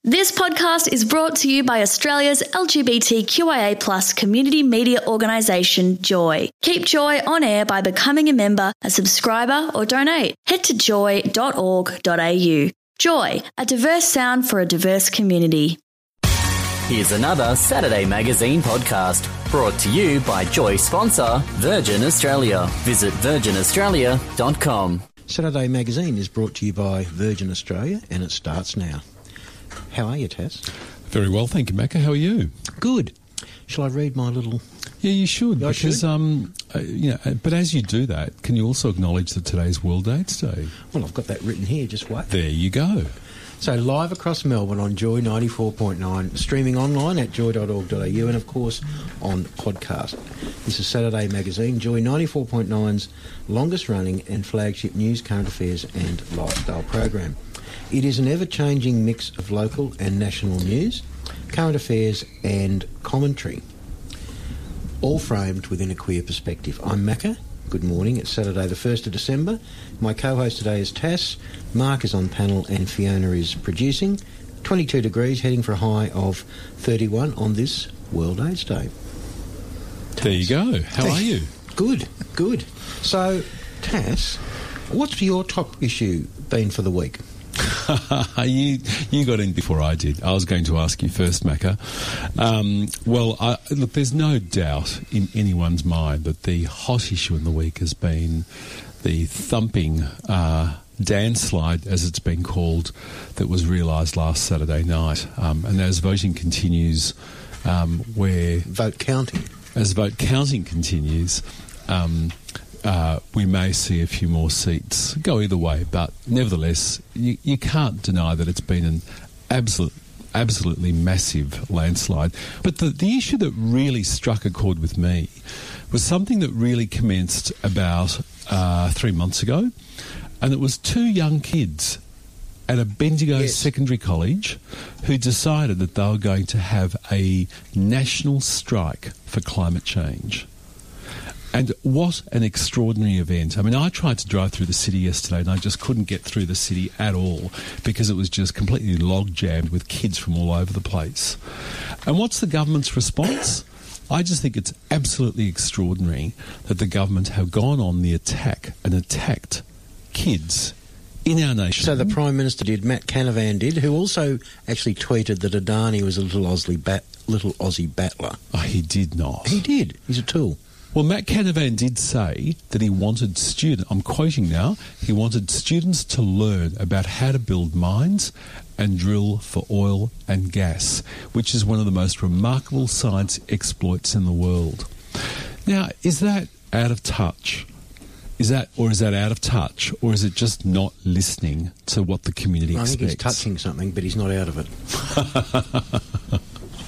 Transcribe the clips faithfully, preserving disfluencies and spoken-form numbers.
This podcast is brought to you by Australia's L G B T Q I A plus community media organisation, Joy. Keep Joy on air by becoming a member, a subscriber or donate. Head to joy dot org dot a u. Joy, a diverse sound for a diverse community. Here's another Saturday Magazine podcast brought to you by Joy sponsor Virgin Australia. Visit virgin australia dot com. Saturday Magazine is brought to you by Virgin Australia and it starts now. How are you, Tess? Very well, thank you, Macca. How are you? Good. Shall I read my little... Yeah, you should. I because, should? Um, uh, you know, but as you do that, can you also acknowledge that today's World AIDS Day? Well, I've got that written here, just wait. There you go. So live across Melbourne on Joy ninety-four point nine, streaming online at joy dot org dot a u and, of course, on podcast. This is Saturday Magazine, Joy ninety-four point nine's longest-running and flagship news, current affairs and lifestyle program. It is an ever-changing mix of local and national news, current affairs and commentary, all framed within a queer perspective. I'm Macca. Good morning. It's Saturday the first of December. My co-host today is Tass. Mark is on panel and Fiona is producing. twenty-two degrees, heading for a high of thirty-one on this World AIDS Day. There you go. How are you? Good, good. So, Tass, what's your top issue been for the week? you you got in before I did. I was going to ask you first, Macca. Um, well, I, look, there's no doubt in anyone's mind that the hot issue in the week has been the thumping uh, dance slide, as it's been called, that was realised last Saturday night. Um, and as voting continues, um, where... Vote counting. As vote counting continues... Um, Uh, we may see a few more seats go either way, but nevertheless, you, you can't deny that it's been an absolute, absolutely massive landslide. But the, the issue that really struck a chord with me was something that really commenced about uh, three months ago, and it was two young kids at a Bendigo yes. secondary college who decided that they were going to have a national strike for climate change. And what an extraordinary event. I mean, I tried to drive through the city yesterday and I just couldn't get through the city at all because it was just completely log-jammed with kids from all over the place. And what's the government's response? I just think it's absolutely extraordinary that the government have gone on the attack and attacked kids in our nation. So the Prime Minister did, Matt Canavan did, who also actually tweeted that Adani was a little Aussie, bat, little Aussie battler. Oh, he did not. He did. He's a tool. Well, Matt Canavan did say that he wanted students, I'm quoting now, he wanted students to learn about how to build mines and drill for oil and gas, which is one of the most remarkable science exploits in the world. Now, is that out of touch? Is that, or is that out of touch, or is it just not listening to what the community I expects? think he's touching something, but he's not out of it.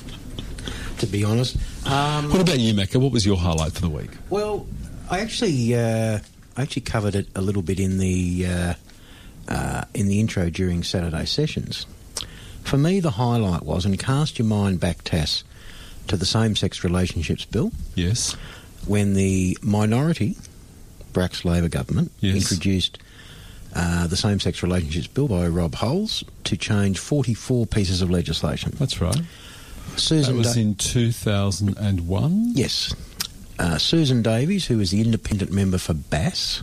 To be honest. Um, what about you, Macca? What was your highlight for the week? Well, I actually, uh, I actually covered it a little bit in the uh, uh, in the intro during Saturday sessions. For me, the highlight was, and cast your mind back, Tass, to the same-sex relationships bill. Yes. When the minority, Brack's Labor government, yes. introduced uh, the same-sex relationships bill by Rob Hulls to change forty-four pieces of legislation. That's right. Susan that was da- in two thousand one? Yes. Uh, Susan Davies, who was the independent member for Bass,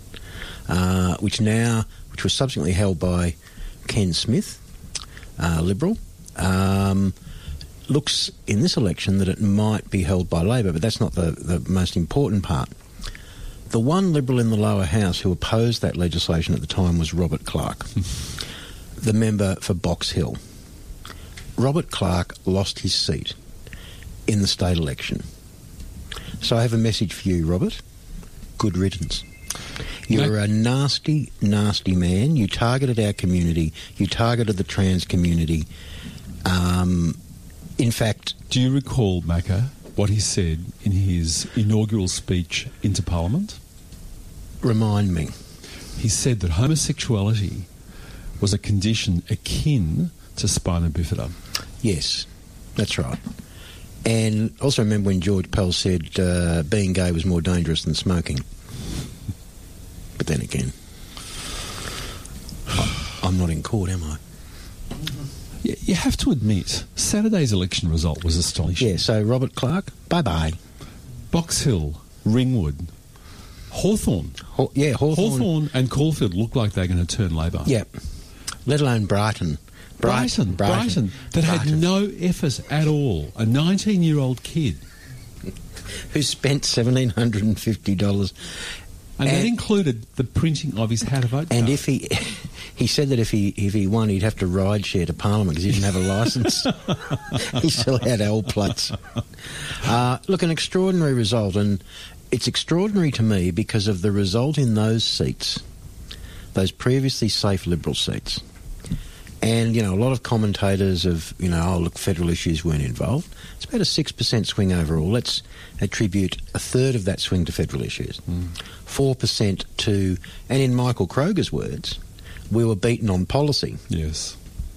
uh, which now, which was subsequently held by Ken Smith, uh, Liberal, um, looks in this election that it might be held by Labor, but that's not the, the most important part. The one Liberal in the lower house who opposed that legislation at the time was Robert Clark, the member for Box Hill. Robert Clark lost his seat in the state election. So I have a message for you, Robert. Good riddance. You're a nasty, nasty man. You targeted our community. You targeted the trans community. Um, in fact... Do you recall, Macca, what he said in his inaugural speech into Parliament? Remind me. He said that homosexuality was a condition akin to spina bifida. Yes, that's right. And also remember when George Pell said uh, being gay was more dangerous than smoking. But then again, I, I'm not in court, am I? Yeah, You have to admit, Saturday's election result was astonishing. Yeah, so Robert Clark, bye-bye. Box Hill, Ringwood, Hawthorn. Haw- yeah, Hawthorn. Hawthorn and Caulfield look like they're going to turn Labor. Yeah, let alone Brighton. Brighton, Brighton, Brighton that Brighton. had no effort at all. A nineteen-year-old kid. Who spent one thousand seven hundred fifty dollars. And, And- that included the printing of his how to vote And card. if he he said that if he if he won, he'd have to ride share to Parliament because he didn't have a licence. He still had L plates. Uh, look, an extraordinary result, and it's extraordinary to me because of the result in those seats, those previously safe Liberal seats. And, you know, a lot of commentators have, you know, oh, look, federal issues weren't involved. It's about a six percent swing overall. Let's attribute a third of that swing to federal issues, mm. four percent to, and in Michael Kroger's words, we were beaten on policy. Yes.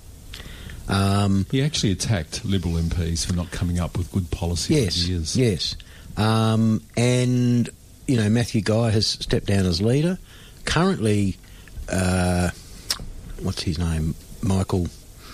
Um, he actually attacked Liberal M Ps for not coming up with good policy yes, ideas. Yes, um, and, you know, Matthew Guy has stepped down as leader. Currently, uh, what's his name? Michael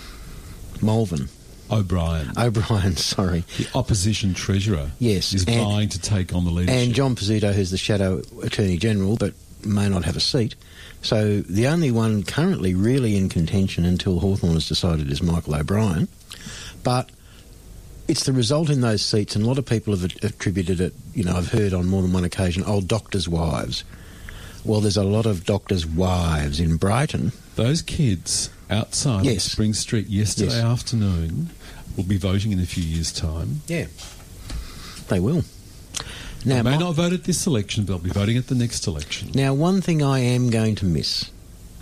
Mulvin. O'Brien. O'Brien, sorry. The opposition treasurer. Yes. Is and, vying to take on the leadership. And John Pizzuto, who's the shadow Attorney General, but may not have a seat. So the only one currently really in contention until Hawthorn has decided is Michael O'Brien. But it's the result in those seats, and a lot of people have attributed it, you know, I've heard on more than one occasion, oh, doctors' wives. Well, there's a lot of doctors' wives in Brighton. Those kids outside yes. of Spring Street yesterday yes. afternoon will be voting in a few years' time. Yeah, they will. Now, they may my, not vote at this election, but they'll be voting at the next election. Now, one thing I am going to miss,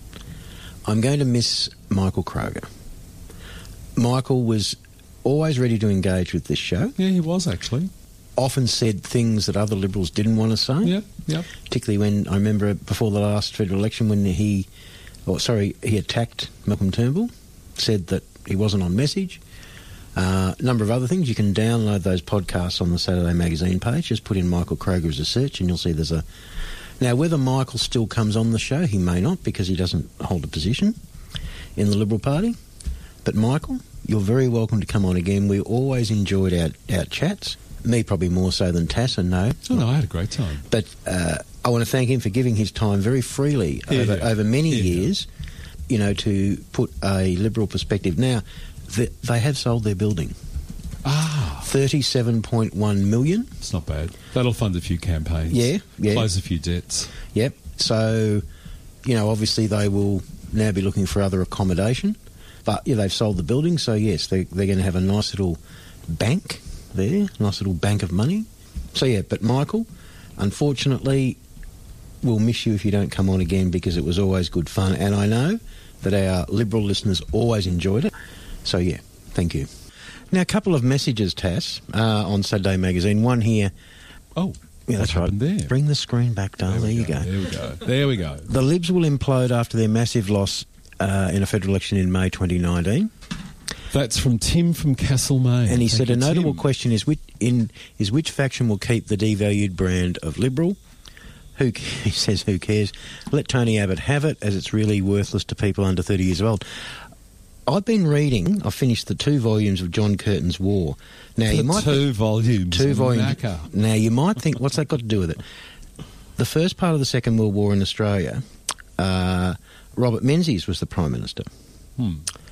I'm going to miss Michael Kroger. Michael was always ready to engage with this show. Yeah, he was actually. Often said things that other Liberals didn't want to say. Yep, yep. Particularly when, I remember before the last federal election when he, oh, sorry, he attacked Malcolm Turnbull, said that he wasn't on message. A uh, number of other things. You can download those podcasts on the Saturday Magazine page. Just put in Michael Kroger as a search and you'll see there's a... Now, whether Michael still comes on the show, he may not because he doesn't hold a position in the Liberal Party. But Michael, you're very welcome to come on again. We always enjoyed our, our chats. Me probably more so than Tass, and no. Oh, no, I had a great time. But uh, I want to thank him for giving his time very freely yeah, over, yeah. over many yeah, years, yeah. you know, to put a Liberal perspective. Now, the, they have sold their building. Ah. thirty-seven point one million. It's not bad. That'll fund a few campaigns. Yeah, yeah. Close a few debts. Yep. So, you know, obviously they will now be looking for other accommodation. But, yeah, they've sold the building, so, yes, they, they're going to have a nice little bank there, nice little bank of money. So, yeah, but Michael, unfortunately, we'll miss you if you don't come on again because it was always good fun. And I know that our Liberal listeners always enjoyed it. So, yeah, thank you. Now, a couple of messages, Tass, uh, on Saturday Magazine. One here. Oh, yeah, that's right. There? Bring the screen back, darling. There, there you go, go. There we go. There we go. The Libs will implode after their massive loss uh, in a federal election in May twenty nineteen. That's from Tim from Castlemaine. And he Thank said you, a notable Tim. question is which, in, is which faction will keep the devalued brand of Liberal? Who He says, who cares? Let Tony Abbott have it, as it's really worthless to people under thirty years old. I've been reading, I've finished the two volumes of John Curtin's War. Now, the you might two think, volumes. Two volumes. Macca. Now, you might think, what's that got to do with it? The first part of the Second World War in Australia, uh, Robert Menzies was the Prime Minister. Hmm.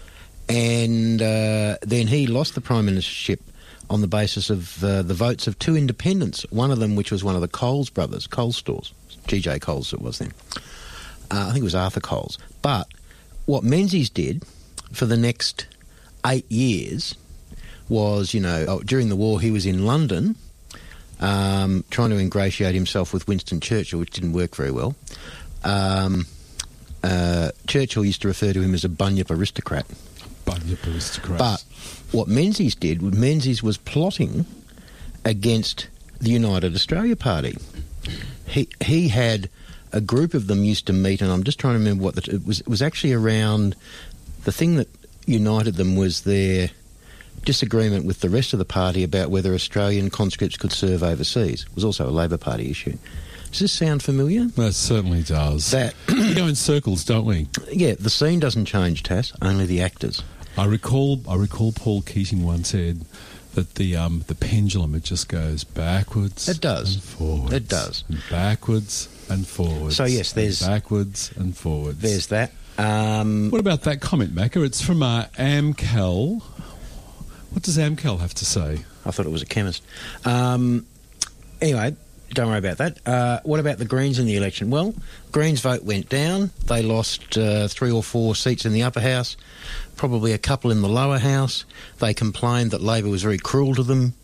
And uh, then he lost the Prime Ministership on the basis of uh, the votes of two independents, one of them which was one of the Coles brothers, Coles stores, G J Coles it was then. Uh, I think it was Arthur Coles. But what Menzies did for the next eight years was, you know, oh, during the war he was in London um, trying to ingratiate himself with Winston Churchill, which didn't work very well. Um, uh, Churchill used to refer to him as a bunyip aristocrat. Bunyip aristocrat. But what Menzies did, Menzies was plotting against the United Australia Party. He he had a group of them used to meet, and I'm just trying to remember what the, it was. It was actually around the thing that united them was their disagreement with the rest of the party about whether Australian conscripts could serve overseas. It was also a Labor Party issue. Does this sound familiar? That certainly does. That we go in circles, don't we? Yeah, the scene doesn't change, Tass, only the actors. I recall I recall Paul Keating once said that the um, the pendulum, it just goes backwards. It does. And forwards. It does. And backwards and forwards. So, yes, there's... And backwards and forwards. There's that. Um, what about that comment, Macca? It's from uh, Amcal. What does Amcal have to say? I thought it was a chemist. Um, anyway, don't worry about that. Uh, what about the Greens in the election? Well, Greens' vote went down. They lost uh, three or four seats in the upper house, probably a couple in the lower house. They complained that Labor was very cruel to them.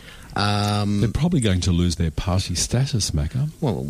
Um, They're probably going to lose their party status, Macca. Well,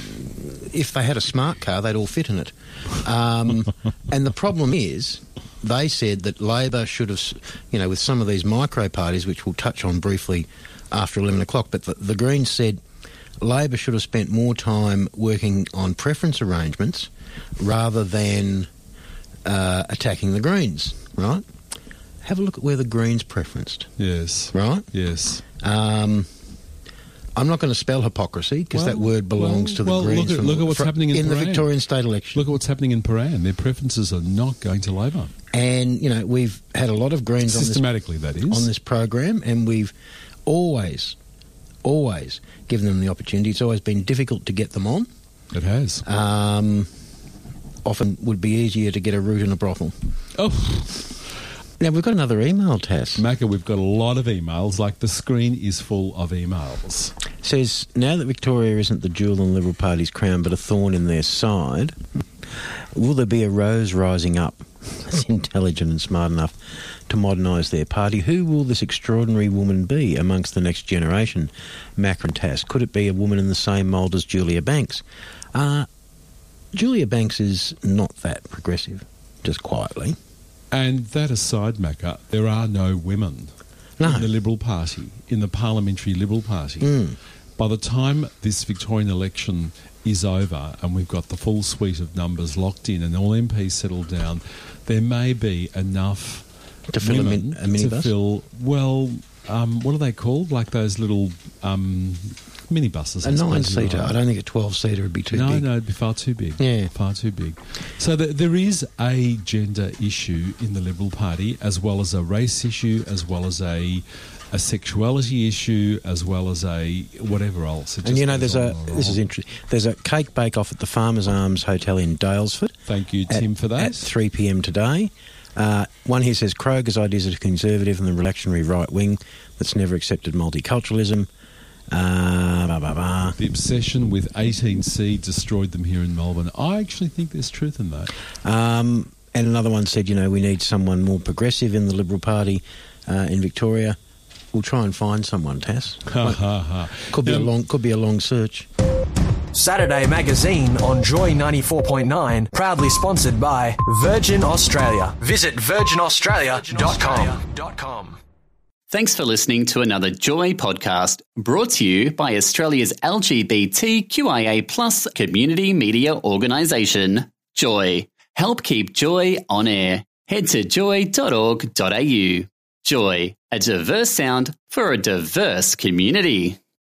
if they had a smart car, they'd all fit in it. Um, and the problem is, they said that Labor should have, you know, with some of these micro parties, which we'll touch on briefly after eleven o'clock, but the, the Greens said Labor should have spent more time working on preference arrangements rather than uh, attacking the Greens, right? Have a look at where the Greens preferenced. Yes. Right? Yes. Um, I'm not going to spell hypocrisy because Well, that word belongs well, to the well, Greens. look at- from- look at what's from- happening in the Paran. Victorian state election. Look at what's happening in Paran. Their preferences are not going to Labor. And, you know, we've had a lot of Greens on this, Systematically, that is. on this program, and we've always, always given them the opportunity. It's always been difficult to get them on. It has. Um, often would be easier to get a root in a brothel. Oh, Now, we've got another email, Tass. Macca, we've got a lot of emails. Like, the screen is full of emails. Says, now that Victoria isn't the jewel in the Liberal Party's crown but a thorn in their side, will there be a rose rising up that's intelligent and smart enough to modernise their party? Who will this extraordinary woman be amongst the next generation? Macca and Tass. Could it be a woman in the same mould as Julia Banks? Uh, Julia Banks is not that progressive, just quietly. And that aside, Macca, there are no women No. in the Liberal Party, in the Parliamentary Liberal Party. Mm. By the time this Victorian election is over and we've got the full suite of numbers locked in and all M Ps settled down, there may be enough To fill a, women min- a minibus? to fill, well, um, what are they called? Like those little um, minibuses. A I suppose, nine-seater. right? I don't think a twelve-seater would be too no, big. no, it'd be far too big. Yeah. Far too big. So th- there is a gender issue in the Liberal Party, as well as a race issue, as well as a a sexuality issue, as well as a whatever else. It And just you know, goes there's on a and on. this is interesting. There's a cake bake-off at the Farmers Arms Hotel in Dalesford. Thank you, at, Tim, for that. At three p m today. Uh, one here says Kroger's ideas are conservative and the reactionary right wing that's never accepted multiculturalism. Uh, blah, blah, blah. The obsession with eighteen C destroyed them here in Melbourne. I actually think there's truth in that. Um, and another one said, you know, we need someone more progressive in the Liberal Party uh, in Victoria. We'll try and find someone, Tass. Ha ha ha. Could be Now, a long, could be a long search. Saturday Magazine on Joy ninety-four point nine, proudly sponsored by Virgin Australia. Visit virgin australia dot com. Thanks for listening to another Joy podcast brought to you by Australia's L G B T Q I A plus community media organisation, Joy. Help keep Joy on air. Head to joy dot org dot a u. Joy, a diverse sound for a diverse community.